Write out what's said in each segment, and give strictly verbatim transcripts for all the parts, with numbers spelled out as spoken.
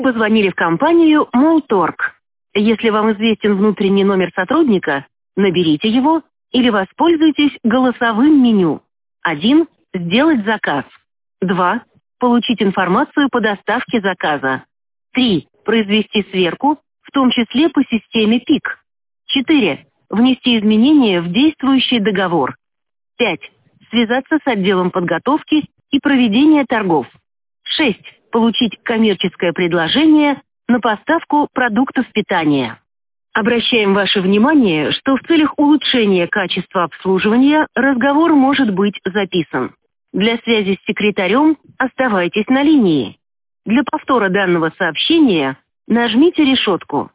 Позвонили в компанию Молторг. Если вам известен внутренний номер сотрудника, наберите его или воспользуйтесь голосовым меню. один. Сделать заказ. два. Получить информацию по доставке заказа. три. Произвести сверку, в том числе по системе ПИК. четыре. Внести изменения в действующий договор. пять. Связаться с отделом подготовки и проведения торгов. шесть. Получить коммерческое предложение на поставку продуктов питания. Обращаем ваше внимание, что в целях улучшения качества обслуживания разговор может быть записан. Для связи с секретарем оставайтесь на линии. Для повтора данного сообщения нажмите решетку.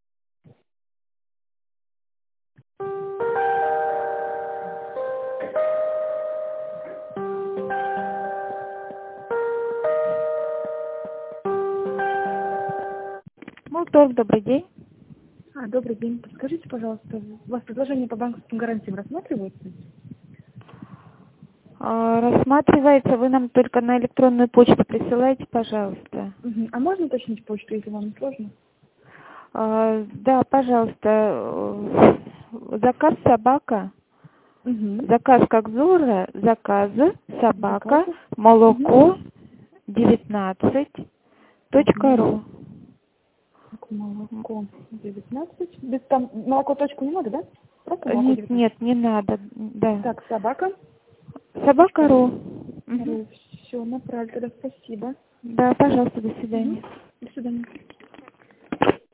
Молторг, добрый день. А, добрый день. Подскажите, пожалуйста, у вас предложение по банковским гарантиям рассматривается? А, рассматривается, вы нам только на электронную почту присылайте, пожалуйста. Угу. А можно уточнить почту, если вам не сложно? А, да, пожалуйста. Заказ собака. Угу. Заказ как Зора, заказы, собака, Заказы. молоко, девятнадцать, точка ру. Молоко девятнадцать. Без там молоко точку не надо, да? Просто молоко Нет, девятнадцать. нет, не надо. Да. Так, собака. Собака.ру. Угу. Все, направили тогда, спасибо. Да, пожалуйста, до свидания. Угу. До свидания.